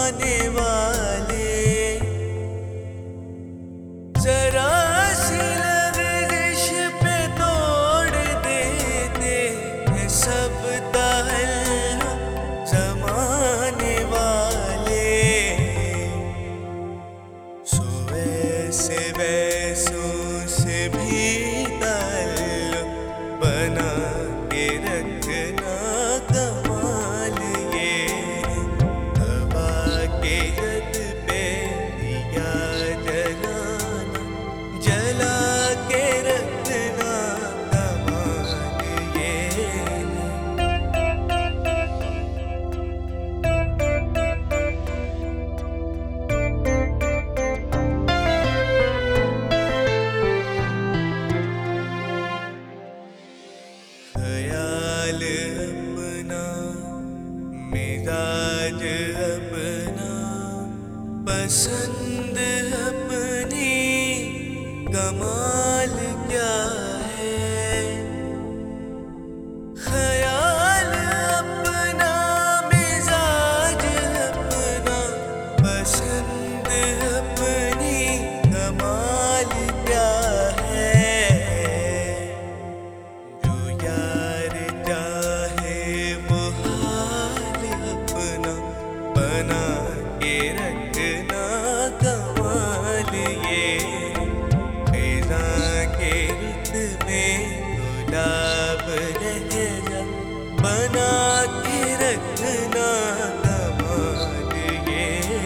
जमाने वाले जरा सी लफ्ज़ पे तोड़ देते हैं सब ताल्लुक जमाने वाले। सो वैसे वैसों से भी ताल्लुक बना के रखना कमाल ये। हवा के रद पे दिया जलाना, जला के रखना कमाल ये। ख्याल अपना, मिजाज अपना, पसंद अपनी, कमाल क्या है। ख्याल अपना, मिजाज अपना, पसंद अपनी, कमाल क्या है। जो यार चाहे वो हाल अपना बना के रखना कमाल ये। खिज़ां के रुत में गुलाब लहरा बना के रखना कमाल ये।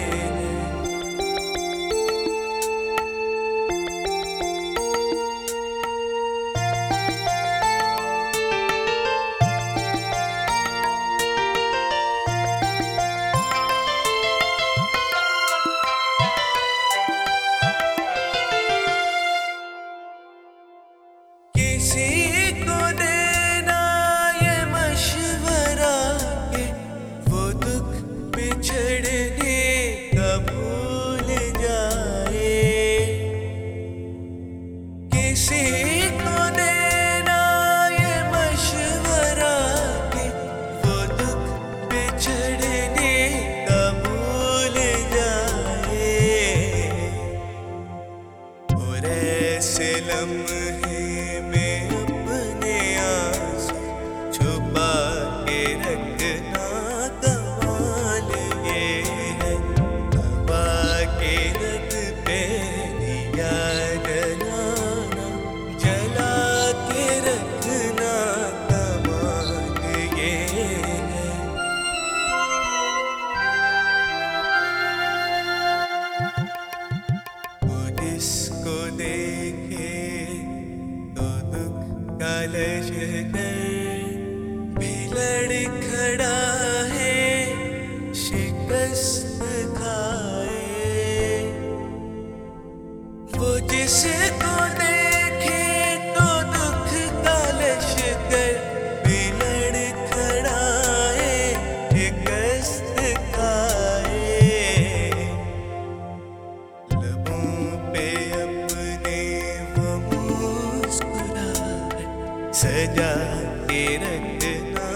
किसी को देना ये मशवरा के वो दुख बिछड़ने का भूल जाए। किसी को देना ये मशवरा के वो दुख बिछड़ने का भूल जाए। और ऐसे लम्हे में अपने आंसू छुपा के रखना कमाल ये है। हवा के रद पे दिया जलाना, जला के रखना कमाल ये है। वो जिसको देखे तो दुख का लश्कर भी खड़ा है, शिकस्त खाए। वो जिसको देखे तो दुख का लश्कर भी खड़ा है, शिकस्त खाए। लबों पे अपने वो मुस्कुराहट सजा के रखना